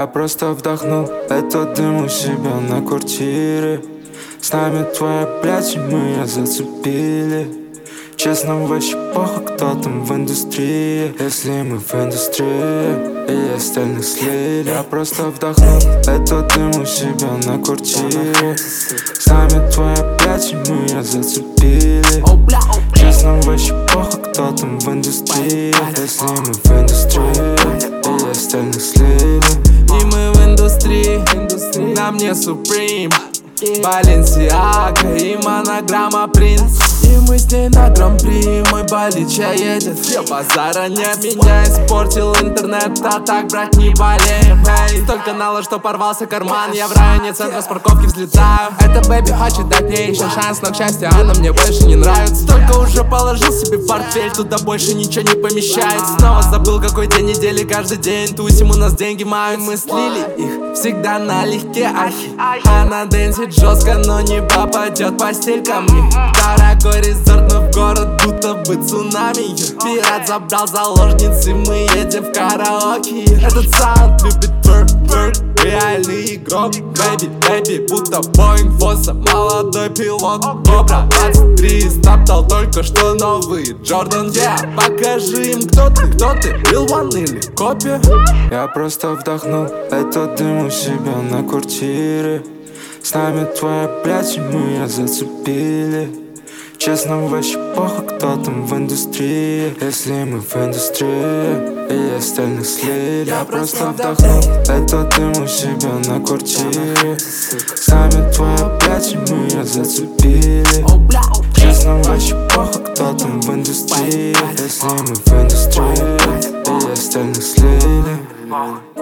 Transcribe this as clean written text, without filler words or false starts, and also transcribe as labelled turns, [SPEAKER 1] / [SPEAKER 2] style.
[SPEAKER 1] Я просто вдохнул этот дым у себя на квартире. С нами твоя блядь, и мы ее зацепили. Честно, вообще похуй, кто там в индустрии. Если мы в индустрии и остальных слили. Я просто вдохнул этот дым у себя на квартире. С нами твоя блядь, и мы ее зацепили. Честно, вообще похуй, кто там в индустрии. Если мы в индустрии и остальных слили.
[SPEAKER 2] И мы в индустрии, на мне Supreme, Balenciaga и монограмма Принц. И мы с ней на гран-при, мой болича едет. Все базара нет, меня испортил интернет, а так, брат, не болеем. Эй, столько каналов, что порвался карман. Я в районе центра с парковки взлетаю. Эта бэби хочет дать мне еще шанс, но к счастью она мне больше не нравится. Только уже положил себе в портфель, туда больше ничего не помещается. Снова забыл, какой день недели, каждый день тусим, у нас деньги мают. Мы слили их всегда налегке, ахи. Она дэнсит жестко, но не попадет постель ко мне. Дорогой резорт, но в город будто бы цунами. Пират забрал заложницы, мы едем в караоке. Этот саунд любит тверк, реальный игрок. Бэби, будто Боинг Фосса, молодой пилот. Кобра 23, стаптал только что новый Джордан. Покажи им, кто ты, Real One или копия.
[SPEAKER 1] Я просто вдохнул этот дым у себя на квартире. С нами твоя блядь, и мы ее зацепили. Честно, вообще похуй, кто там в индустрии. Если мы в индустрии и остальных слили. Я просто вдохнул этот дым у себя на квартире. С нами твоя блядь, и мы ее зацепили. Честно, вообще похуй, кто там в индустрии. Если мы в индустрии и остальных слили.